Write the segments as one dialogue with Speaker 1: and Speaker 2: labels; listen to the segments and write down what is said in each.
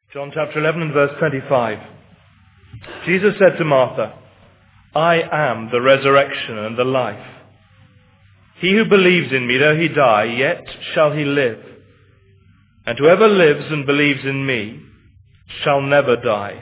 Speaker 1: John chapter 11 and verse 25. Jesus said to Martha, "I am the resurrection and the life. He who believes in me, though he die, yet shall he live. And whoever lives and believes in me shall never die."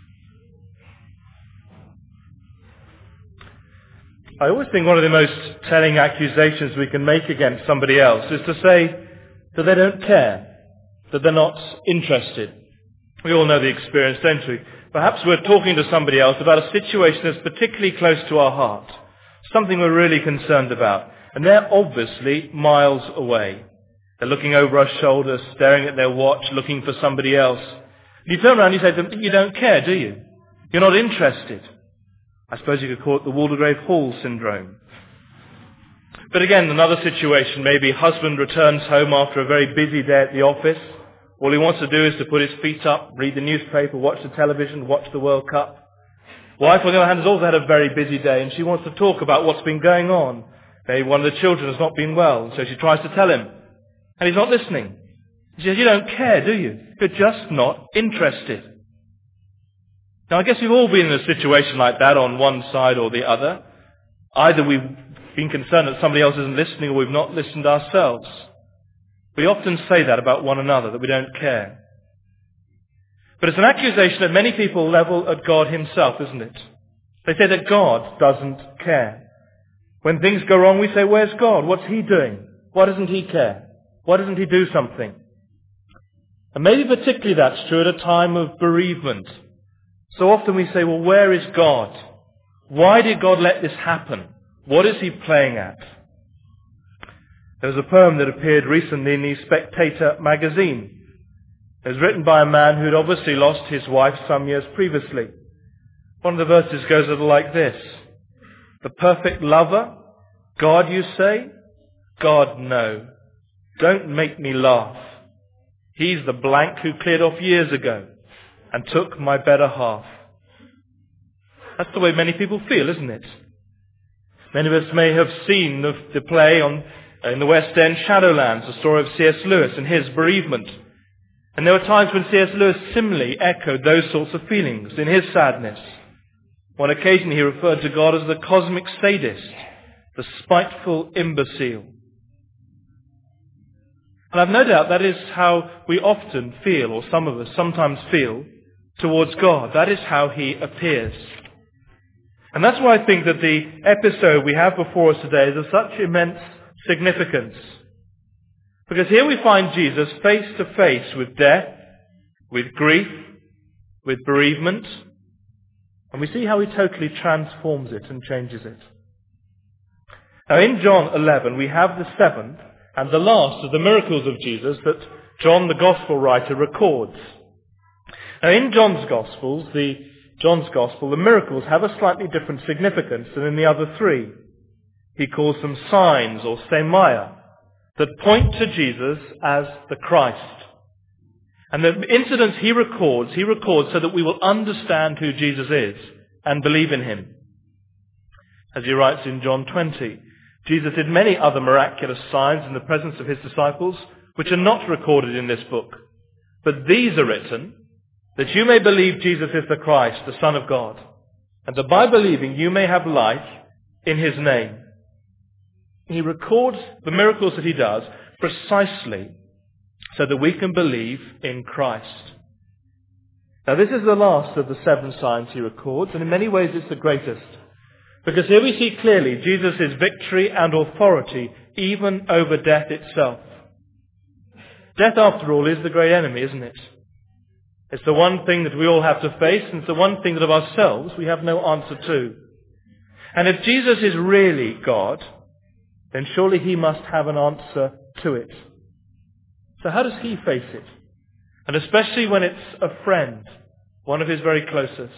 Speaker 1: I always think one of the most telling accusations we can make against somebody else is to say that they don't care, that they're not interested. We all know the experience, don't we? Perhaps we're talking to somebody else about a situation that's particularly close to our heart, something we're really concerned about, and they're obviously miles away. They're looking over our shoulders, staring at their watch, looking for somebody else. And you turn around and you say to them, "You don't care, do you? You're not interested." I suppose you could call it the Waldegrave Hall syndrome. But again, another situation, maybe husband returns home after a very busy day at the office. All he wants to do is to put his feet up, read the newspaper, watch the television, watch the World Cup. Wife, on the other hand, has also had a very busy day, and she wants to talk about what's been going on. Maybe one of the children has not been well, so she tries to tell him. And he's not listening. She says, "You don't care, do you? You're just not interested." Now, I guess we've all been in a situation like that on one side or the other. Either we've been concerned that somebody else isn't listening, or we've not listened ourselves. We often say that about one another, that we don't care. But it's an accusation that many people level at God himself, isn't it? They say that God doesn't care. When things go wrong, we say, "Where's God? What's he doing? Why doesn't he care? Why doesn't he do something?" And maybe particularly that's true at a time of bereavement. So often we say, "Well, where is God? Why did God let this happen? What is he playing at?" There was a poem that appeared recently in the Spectator magazine. It was written by a man who had obviously lost his wife some years previously. One of the verses goes a little like this. "The perfect lover, God you say? God no. Don't make me laugh. He's the blank who cleared off years ago and took my better half." That's the way many people feel, isn't it? Many of us may have seen the play in the West End, Shadowlands, the story of C.S. Lewis and his bereavement. And there were times when C.S. Lewis similarly echoed those sorts of feelings in his sadness. On occasion he referred to God as the cosmic sadist, the spiteful imbecile. And I've no doubt that is how we often feel, or some of us sometimes feel, towards God. That is how he appears. And that's why I think that the episode we have before us today is of such immense significance. Because here we find Jesus face to face with death, with grief, with bereavement, and we see how he totally transforms it and changes it. Now in John 11 we have the seventh and the last of the miracles of Jesus that John the Gospel writer records. Now in John's Gospel, the miracles have a slightly different significance than in the other three. He calls them signs or semia that point to Jesus as the Christ. And the incidents he records so that we will understand who Jesus is and believe in him. As he writes in John 20, Jesus did many other miraculous signs in the presence of his disciples, which are not recorded in this book. But these are written, that you may believe Jesus is the Christ, the Son of God, and that by believing you may have life in his name. He records the miracles that he does precisely so that we can believe in Christ. Now this is the last of the 7 signs he records, and in many ways it's the greatest. Because here we see clearly Jesus' victory and authority even over death itself. Death, after all, is the great enemy, isn't it? It's the one thing that we all have to face, and it's the one thing that of ourselves we have no answer to. And if Jesus is really God, then surely he must have an answer to it. So how does he face it? And especially when it's a friend, one of his very closest.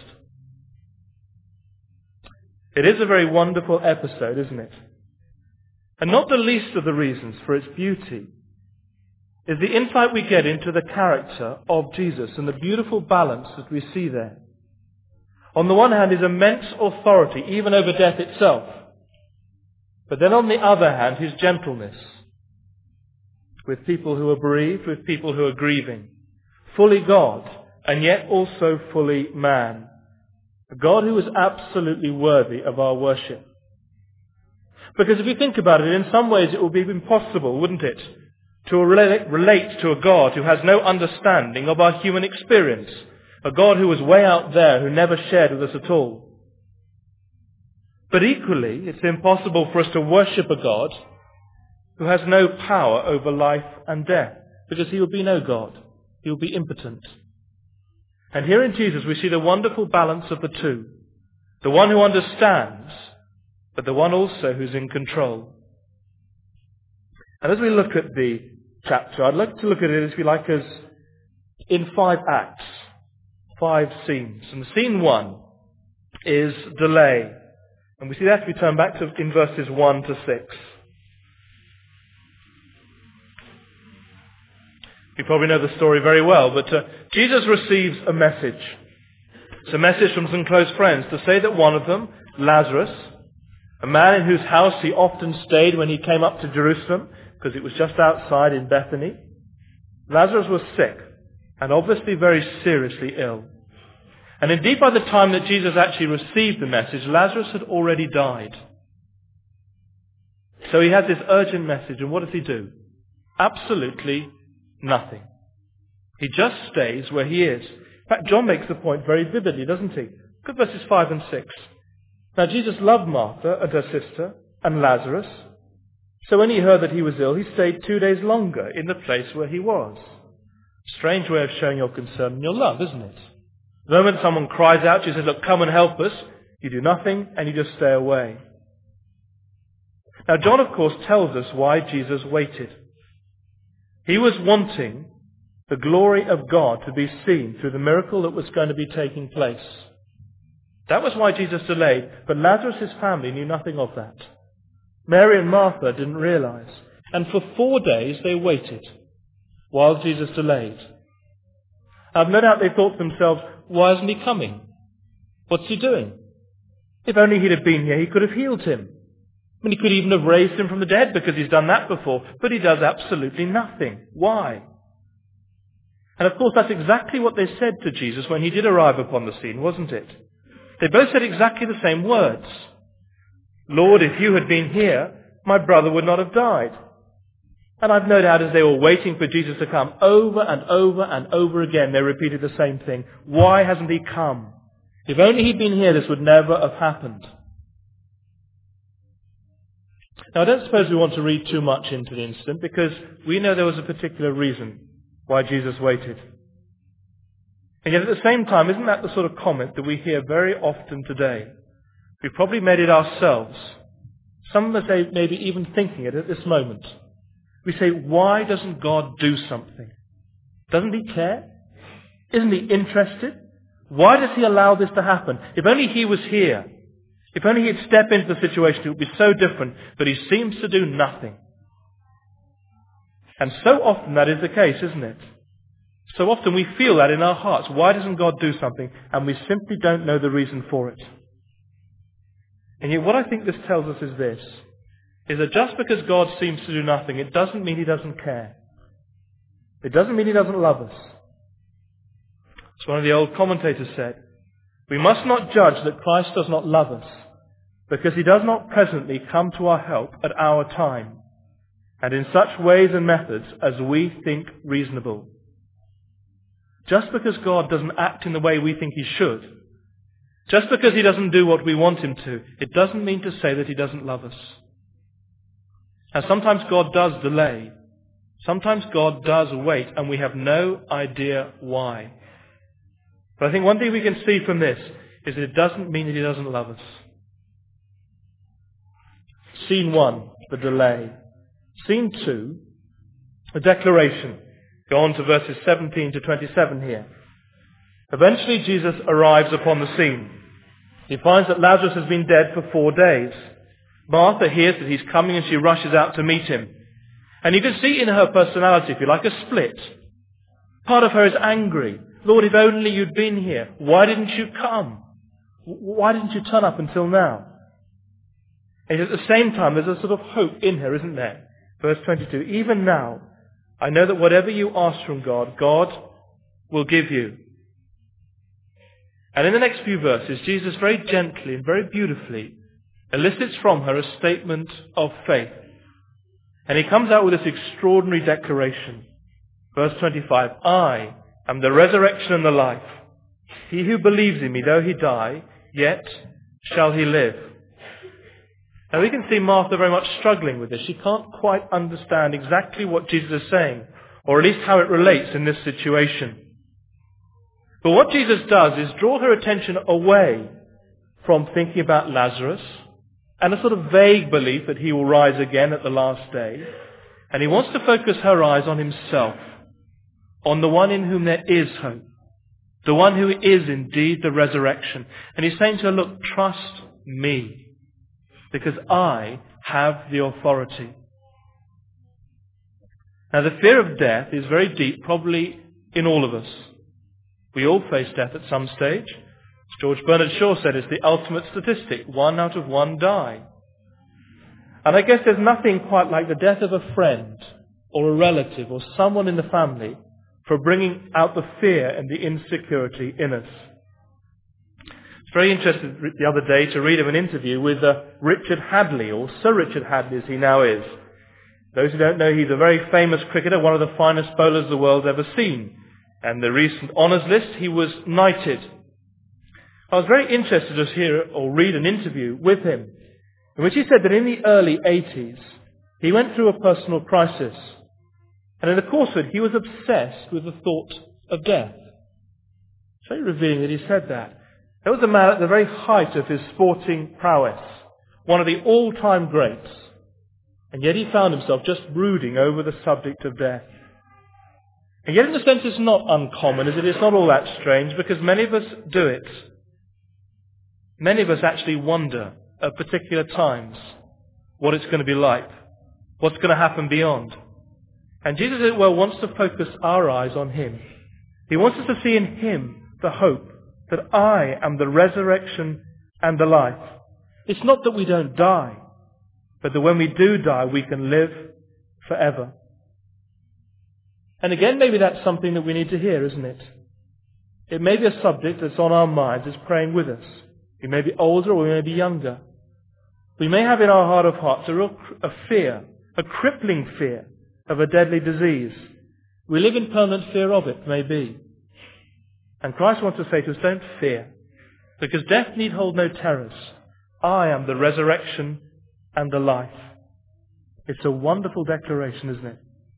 Speaker 1: It is a very wonderful episode, isn't it? And not the least of the reasons for its beauty is the insight we get into the character of Jesus and the beautiful balance that we see there. On the one hand, his immense authority, even over death itself. But then on the other hand, his gentleness with people who are bereaved, with people who are grieving. Fully God and yet also fully man. A God who is absolutely worthy of our worship. Because if you think about it, in some ways it would be impossible, wouldn't it, to relate to a God who has no understanding of our human experience. A God who was way out there, who never shared with us at all. But equally, it's impossible for us to worship a God who has no power over life and death, because he will be no God. He will be impotent. And here in Jesus we see the wonderful balance of the two. The one who understands, but the one also who's in control. And as we look at the chapter, I'd like to look at it, if you like, as in 5 acts, 5 scenes. And scene 1 is delay. And we see that if we turn back to in verses 1 to 6. You probably know the story very well, but Jesus receives a message. It's a message from some close friends to say that one of them, Lazarus, a man in whose house he often stayed when he came up to Jerusalem, because it was just outside in Bethany, Lazarus was sick and obviously very seriously ill. And indeed by the time that Jesus actually received the message, Lazarus had already died. So he has this urgent message, and what does he do? Absolutely nothing. He just stays where he is. In fact, John makes the point very vividly, doesn't he? Look at verses 5 and 6. Now Jesus loved Martha and her sister and Lazarus. So when he heard that he was ill, he stayed 2 days longer in the place where he was. Strange way of showing your concern and your love, isn't it? The moment someone cries out, she says, look, come and help us. You do nothing and you just stay away. Now John, of course, tells us why Jesus waited. He was wanting the glory of God to be seen through the miracle that was going to be taking place. That was why Jesus delayed, but Lazarus' family knew nothing of that. Mary and Martha didn't realize. And for 4 days they waited while Jesus delayed. I've no doubt they thought to themselves, why isn't he coming? What's he doing? If only he'd have been here, he could have healed him. I mean, he could even have raised him from the dead because he's done that before, but he does absolutely nothing. Why? And of course that's exactly what they said to Jesus when he did arrive upon the scene, wasn't it? They both said exactly the same words. Lord, if you had been here, my brother would not have died. And I've no doubt as they were waiting for Jesus to come, over and over and over again, they repeated the same thing. Why hasn't he come? If only he'd been here, this would never have happened. Now, I don't suppose we want to read too much into the incident, because we know there was a particular reason why Jesus waited. And yet at the same time, isn't that the sort of comment that we hear very often today? We've probably made it ourselves. Some of us may be even thinking it at this moment. We say, why doesn't God do something? Doesn't he care? Isn't he interested? Why does he allow this to happen? If only he was here. If only he'd step into the situation, it would be so different. But he seems to do nothing. And so often that is the case, isn't it? So often we feel that in our hearts. Why doesn't God do something? And we simply don't know the reason for it. And yet what I think this tells us is this, is that just because God seems to do nothing, it doesn't mean he doesn't care. It doesn't mean he doesn't love us. As one of the old commentators said, we must not judge that Christ does not love us, because he does not presently come to our help at our time, and in such ways and methods as we think reasonable. Just because God doesn't act in the way we think he should, just because he doesn't do what we want him to, it doesn't mean to say that he doesn't love us. And sometimes God does delay. Sometimes God does wait, and we have no idea why. But I think one thing we can see from this is that it doesn't mean that he doesn't love us. Scene 1, the delay. Scene 2, the declaration. Go on to verses 17 to 27 here. Eventually Jesus arrives upon the scene. He finds that Lazarus has been dead for 4 days. Martha hears that he's coming and she rushes out to meet him. And you can see in her personality, if you like, a split. Part of her is angry. Lord, if only you'd been here. Why didn't you come? Why didn't you turn up until now? And at the same time, there's a sort of hope in her, isn't there? Verse 22, even now, I know that whatever you ask from God, God will give you. And in the next few verses, Jesus very gently and very beautifully elicits from her a statement of faith. And he comes out with this extraordinary declaration. Verse 25, I am the resurrection and the life. He who believes in me, though he die, yet shall he live. Now we can see Martha very much struggling with this. She can't quite understand exactly what Jesus is saying, or at least how it relates in this situation. But what Jesus does is draw her attention away from thinking about Lazarus and a sort of vague belief that he will rise again at the last day. And he wants to focus her eyes on himself, on the one in whom there is hope, the one who is indeed the resurrection. And he's saying to her, look, trust me, because I have the authority. Now the fear of death is very deep, probably in all of us. We all face death at some stage. As George Bernard Shaw said, it's the ultimate statistic. 1 out of 1 die. And I guess there's nothing quite like the death of a friend or a relative or someone in the family for bringing out the fear and the insecurity in us. I was very interested the other day to read of an interview with Richard Hadley, or Sir Richard Hadley as he now is. Those who don't know, he's a very famous cricketer, one of the finest bowlers the world's ever seen. And the recent honours list, he was knighted. I was very interested to hear or read an interview with him, in which he said that in the early 80s, he went through a personal crisis. And in the course of it, he was obsessed with the thought of death. It's very revealing that he said that. There was a man at the very height of his sporting prowess, one of the all-time greats. And yet he found himself just brooding over the subject of death. And yet in a sense it's not uncommon, is it? It's not all that strange, because many of us do it. Many of us actually wonder at particular times what it's going to be like, what's going to happen beyond. And Jesus, as well, wants to focus our eyes on him. He wants us to see in him the hope that I am the resurrection and the life. It's not that we don't die, but that when we do die, we can live forever. And again, maybe that's something that we need to hear, isn't it? It may be a subject that's on our minds, is praying with us. We may be older or we may be younger. We may have in our heart of hearts a fear, a crippling fear of a deadly disease. We live in permanent fear of it, maybe. And Christ wants to say to us, don't fear, because death need hold no terrors. I am the resurrection and the life. It's a wonderful declaration, isn't it?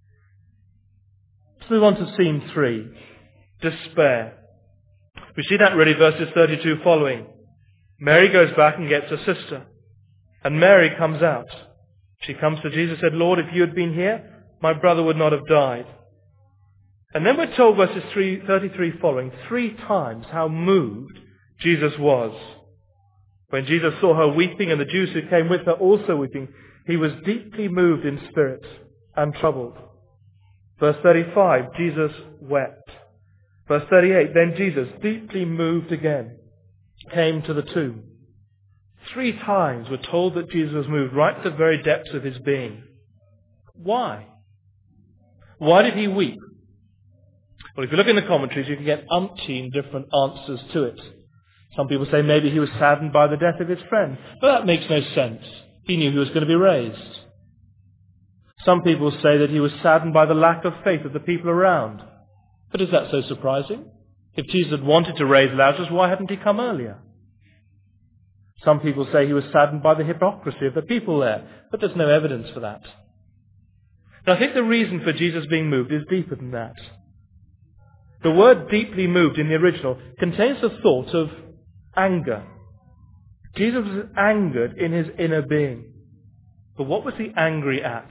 Speaker 1: Let's move on to scene 3, despair. We see that really verses 32 following. Mary goes back and gets her sister. And Mary comes out. She comes to Jesus and said, Lord, if you had been here, my brother would not have died. And then we're told, verses 33 following, 3 times how moved Jesus was. When Jesus saw her weeping and the Jews who came with her also weeping, he was deeply moved in spirit and troubled. Verse 35, Jesus wept. Verse 38, then Jesus, deeply moved again, came to the tomb. 3 times we're told that Jesus was moved right to the very depths of his being. Why? Why did he weep? Well, if you look in the commentaries, you can get umpteen different answers to it. Some people say maybe he was saddened by the death of his friend. But that makes no sense. He knew he was going to be raised. Some people say that he was saddened by the lack of faith of the people around. But is that so surprising? If Jesus had wanted to raise Lazarus, why hadn't he come earlier? Some people say he was saddened by the hypocrisy of the people there, but there's no evidence for that. And I think the reason for Jesus being moved is deeper than that. The word deeply moved in the original contains the thought of anger. Jesus was angered in his inner being. But what was he angry at?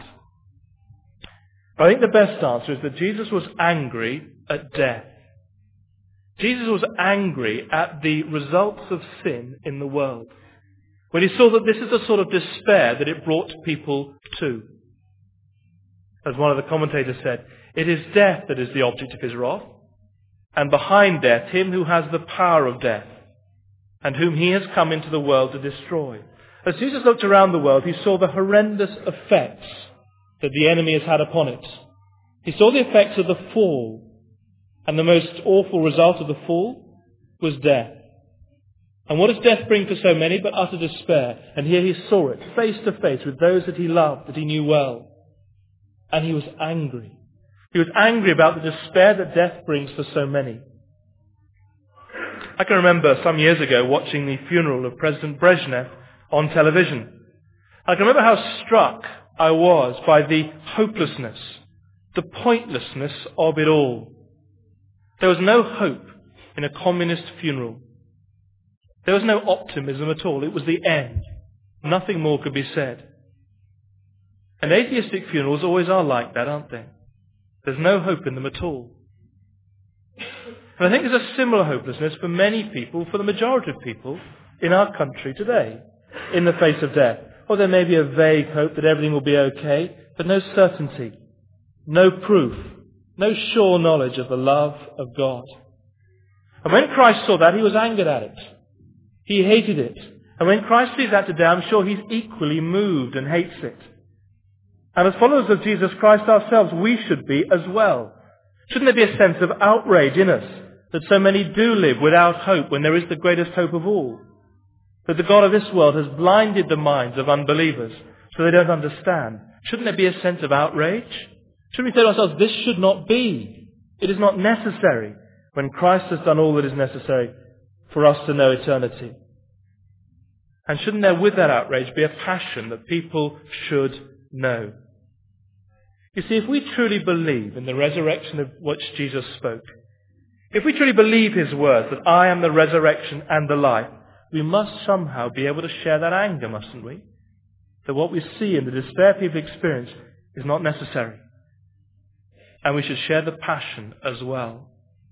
Speaker 1: I think the best answer is that Jesus was angry at death. Jesus was angry at the results of sin in the world, when he saw that this is the sort of despair that it brought people to. As one of the commentators said, it is death that is the object of his wrath, and behind death, him who has the power of death, and whom he has come into the world to destroy. As Jesus looked around the world, he saw the horrendous effects that the enemy has had upon it. He saw the effects of the fall, and the most awful result of the fall was death. And what does death bring for so many but utter despair? And here he saw it face to face with those that he loved, that he knew well. And he was angry. He was angry about the despair that death brings for so many. I can remember some years ago watching the funeral of President Brezhnev on television. I can remember how struck I was by the hopelessness, the pointlessness of it all. There was no hope in a communist funeral. There was no optimism at all. It was the end. Nothing more could be said. And atheistic funerals always are like that, aren't they? There's no hope in them at all. And I think there's a similar hopelessness for many people, for the majority of people in our country today, in the face of death. Or there may be a vague hope that everything will be okay, but no certainty, no proof, no sure knowledge of the love of God. And when Christ saw that, he was angered at it. He hated it. And when Christ sees that today, I'm sure he's equally moved and hates it. And as followers of Jesus Christ ourselves, we should be as well. Shouldn't there be a sense of outrage in us that so many do live without hope when there is the greatest hope of all? That the God of this world has blinded the minds of unbelievers so they don't understand. Shouldn't there be a sense of outrage? Shouldn't we say to ourselves, this should not be. It is not necessary when Christ has done all that is necessary for us to know eternity. And shouldn't there, with that outrage, be a passion that people should know? You see, if we truly believe in the resurrection of which Jesus spoke, if we truly believe his words, that I am the resurrection and the life, we must somehow be able to share that anger, mustn't we? That what we see in the despair people experience is not necessary. And we should share the passion as well.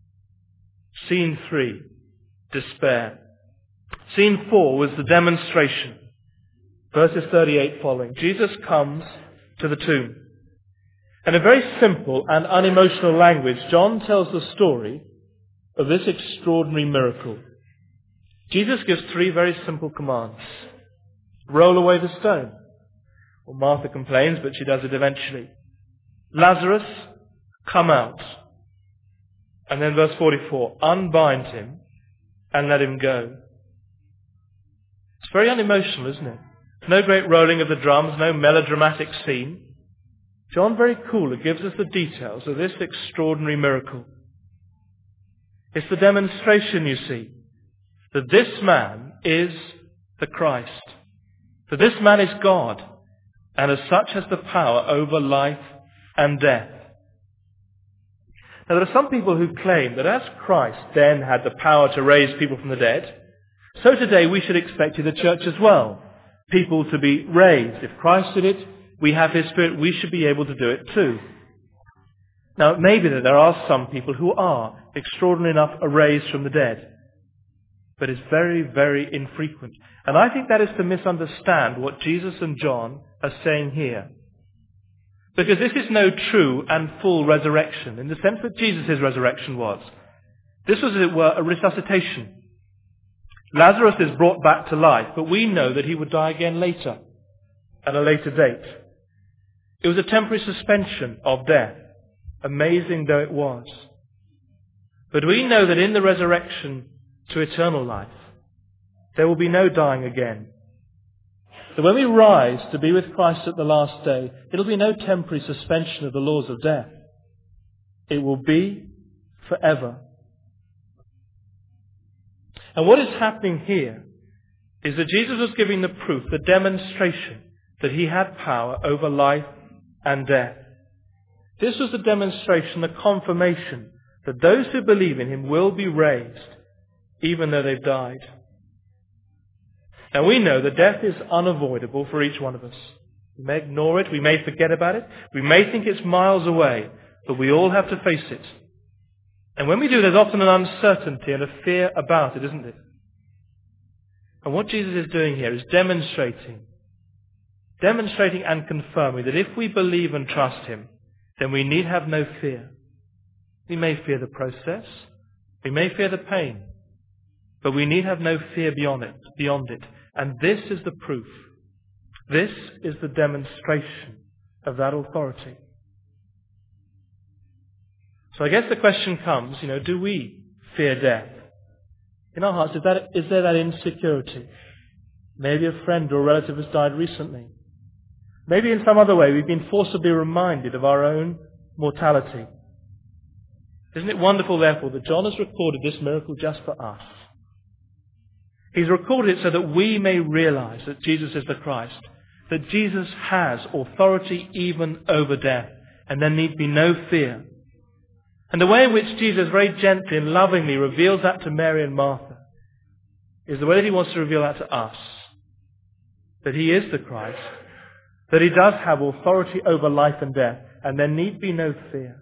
Speaker 1: Scene 3, despair. Scene 4 was the demonstration. Verses 38 following. Jesus comes to the tomb. In a very simple and unemotional language, John tells the story of this extraordinary miracle. Jesus gives 3 very simple commands. Roll away the stone. Well, Martha complains, but she does it eventually. Lazarus, come out. And then verse 44, unbind him and let him go. It's very unemotional, isn't it? No great rolling of the drums, no melodramatic scene. John very coolly gives us the details of this extraordinary miracle. It's the demonstration, you see, that this man is the Christ. That this man is God, and as such has the power over life and death. Now there are some people who claim that as Christ then had the power to raise people from the dead, so today we should expect in the church as well, people to be raised. If Christ did it, we have his Spirit, we should be able to do it too. Now it may be that there are some people who are, extraordinary enough, raised from the dead. But it's very, very infrequent. And I think that is to misunderstand what Jesus and John are saying here. Because this is no true and full resurrection, in the sense that Jesus' resurrection was. This was, as it were, a resuscitation. Lazarus is brought back to life, but we know that he would die again later, at a later date. It was a temporary suspension of death, amazing though it was. But we know that in the resurrection to eternal life, there will be no dying again. So when we rise to be with Christ at the last day, it'll be no temporary suspension of the laws of death. It will be forever. And what is happening here is that Jesus was giving the proof, the demonstration, that he had power over life and death. This was the demonstration, the confirmation, that those who believe in him will be raised, even though they've died. Now we know that death is unavoidable for each one of us. We may ignore it, we may forget about it, we may think it's miles away, but we all have to face it. And when we do, there's often an uncertainty and a fear about it, isn't it? And what Jesus is doing here is demonstrating and confirming that if we believe and trust him, then we need have no fear. We may fear the process, we may fear the pain, but we need have no fear beyond it. And this is the proof. This is the demonstration of that authority. So I guess the question comes, do we fear death? In our hearts, is there that insecurity? Maybe a friend or a relative has died recently. Maybe in some other way we've been forcibly reminded of our own mortality. Isn't it wonderful, therefore, that John has recorded this miracle just for us? He's recorded it so that we may realize that Jesus is the Christ, that Jesus has authority even over death, and there need be no fear. And the way in which Jesus very gently and lovingly reveals that to Mary and Martha is the way that he wants to reveal that to us, that he is the Christ, that he does have authority over life and death, and there need be no fear.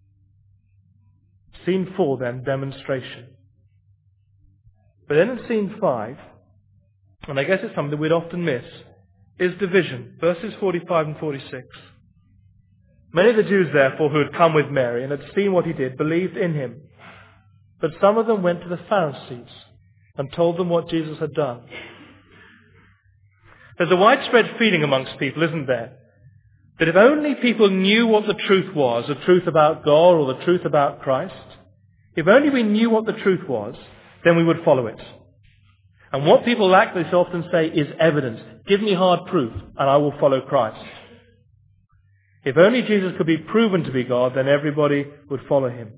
Speaker 1: Scene 4 then, demonstration. But then in scene 5, and I guess it's something that we'd often miss, is division. Verses 45 and 46. Many of the Jews, therefore, who had come with Mary and had seen what he did, believed in him. But some of them went to the Pharisees and told them what Jesus had done. There's a widespread feeling amongst people, isn't there, that if only people knew what the truth was, the truth about God or the truth about Christ, if only we knew what the truth was, then we would follow it. And what people lack, they so often say, is evidence. Give me hard proof and I will follow Christ. If only Jesus could be proven to be God, then everybody would follow him.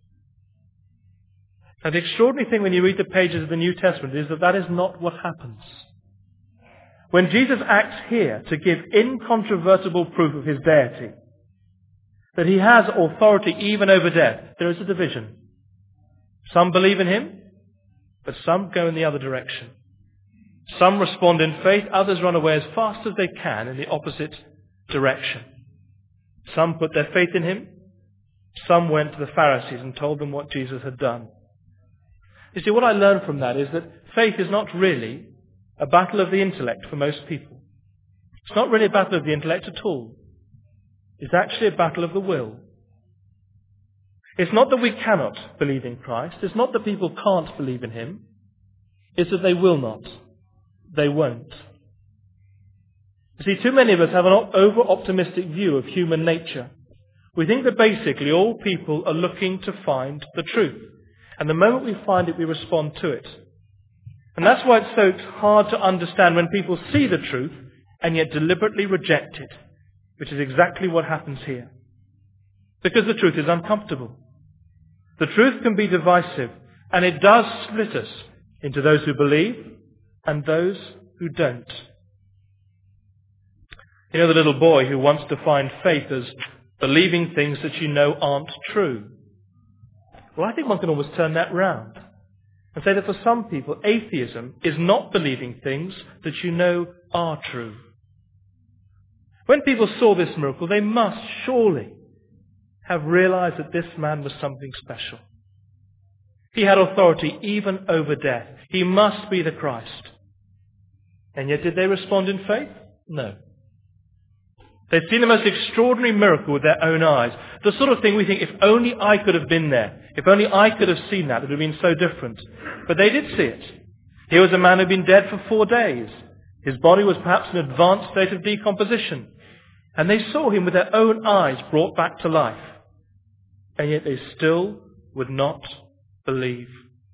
Speaker 1: And the extraordinary thing when you read the pages of the New Testament is that that is not what happens. When Jesus acts here to give incontrovertible proof of his deity, that he has authority even over death, there is a division. Some believe in him, but some go in the other direction. Some respond in faith, others run away as fast as they can in the opposite direction. Some put their faith in him, some went to the Pharisees and told them what Jesus had done. You see, what I learned from that is that faith is not really a battle of the intellect for most people. It's not really a battle of the intellect at all. It's actually a battle of the will. It's not that we cannot believe in Christ. It's not that people can't believe in him. It's that they will not. They won't. You see, too many of us have an over-optimistic view of human nature. We think that basically all people are looking to find the truth. And the moment we find it, we respond to it. And that's why it's so hard to understand when people see the truth and yet deliberately reject it, which is exactly what happens here. Because the truth is uncomfortable. The truth can be divisive, and it does split us into those who believe and those who don't. You know the little boy who wants to find faith as believing things that you know aren't true. Well, I think one can always turn that round and say that for some people, atheism is not believing things that you know are true. When people saw this miracle, they must surely have realized that this man was something special. He had authority even over death. He must be the Christ. And yet did they respond in faith? No. They'd seen the most extraordinary miracle with their own eyes. The sort of thing we think, if only I could have been there. If only I could have seen that, it would have been so different. But they did see it. Here was a man who had been dead for 4 days. His body was perhaps in an advanced state of decomposition. And they saw him with their own eyes brought back to life. And yet they still would not believe.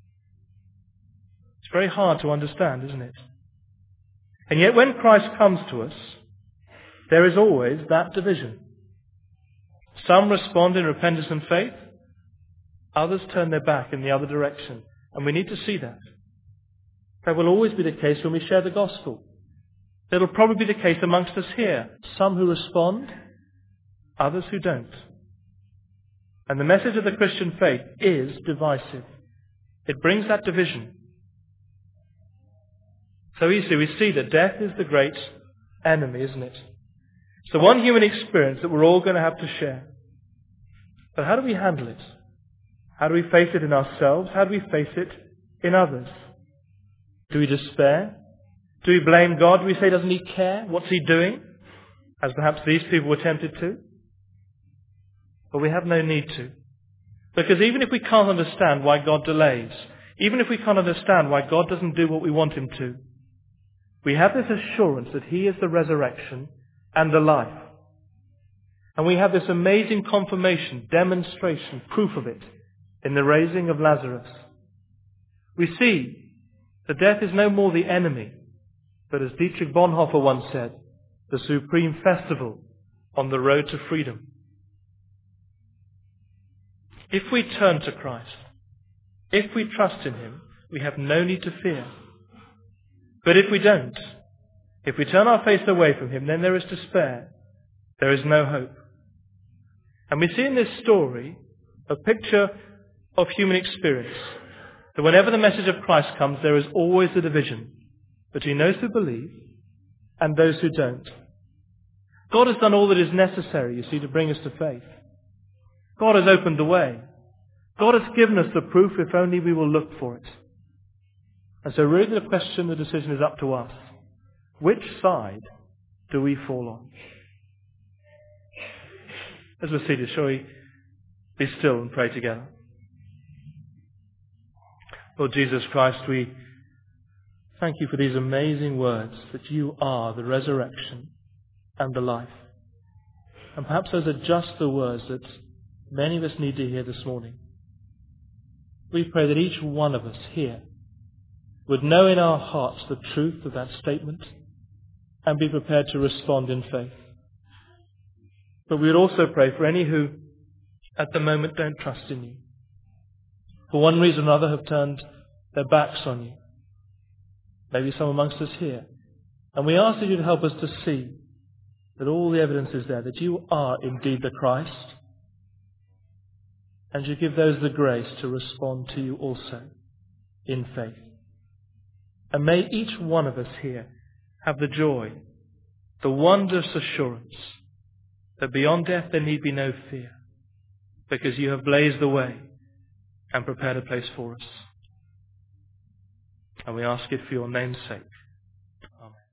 Speaker 1: It's very hard to understand, isn't it? And yet when Christ comes to us, there is always that division. Some respond in repentance and faith. Others turn their back in the other direction. And we need to see that. That will always be the case when we share the gospel. It'll probably be the case amongst us here. Some who respond, others who don't. And the message of the Christian faith is divisive. It brings that division. So easily we see that death is the great enemy, isn't it? It's the one human experience that we're all going to have to share. But how do we handle it? How do we face it in ourselves? How do we face it in others? Do we despair? Do we blame God? Do we say, doesn't he care? What's he doing? As perhaps these people were tempted to. But we have no need to. Because even if we can't understand why God delays, even if we can't understand why God doesn't do what we want him to, we have this assurance that he is the resurrection and the life. And we have this amazing confirmation, demonstration, proof of it in the raising of Lazarus. We see that death is no more the enemy, but as Dietrich Bonhoeffer once said, the supreme festival on the road to freedom. If we turn to Christ, if we trust in Him, we have no need to fear. But if we don't, if we turn our face away from Him, then there is despair. There is no hope. And we see in this story a picture of human experience. That whenever the message of Christ comes, there is always a division between those who believe and those who don't. God has done all that is necessary, you see, to bring us to faith. God has opened the way. God has given us the proof if only we will look for it. And so really the question, the decision is up to us. Which side do we fall on? As we're seated, shall we be still and pray together? Lord Jesus Christ, we thank you for these amazing words, that you are the resurrection and the life. And perhaps those are just the words that many of us need to hear this morning. We pray that each one of us here would know in our hearts the truth of that statement and be prepared to respond in faith. But we would also pray for any who at the moment don't trust in you. For one reason or another have turned their backs on you. Maybe some amongst us here. And we ask that you to help us to see that all the evidence is there, that you are indeed the Christ. And you give those the grace to respond to you also in faith. And may each one of us here have the joy, the wondrous assurance that beyond death there need be no fear, because you have blazed the way and prepared a place for us. And we ask it for your name's sake.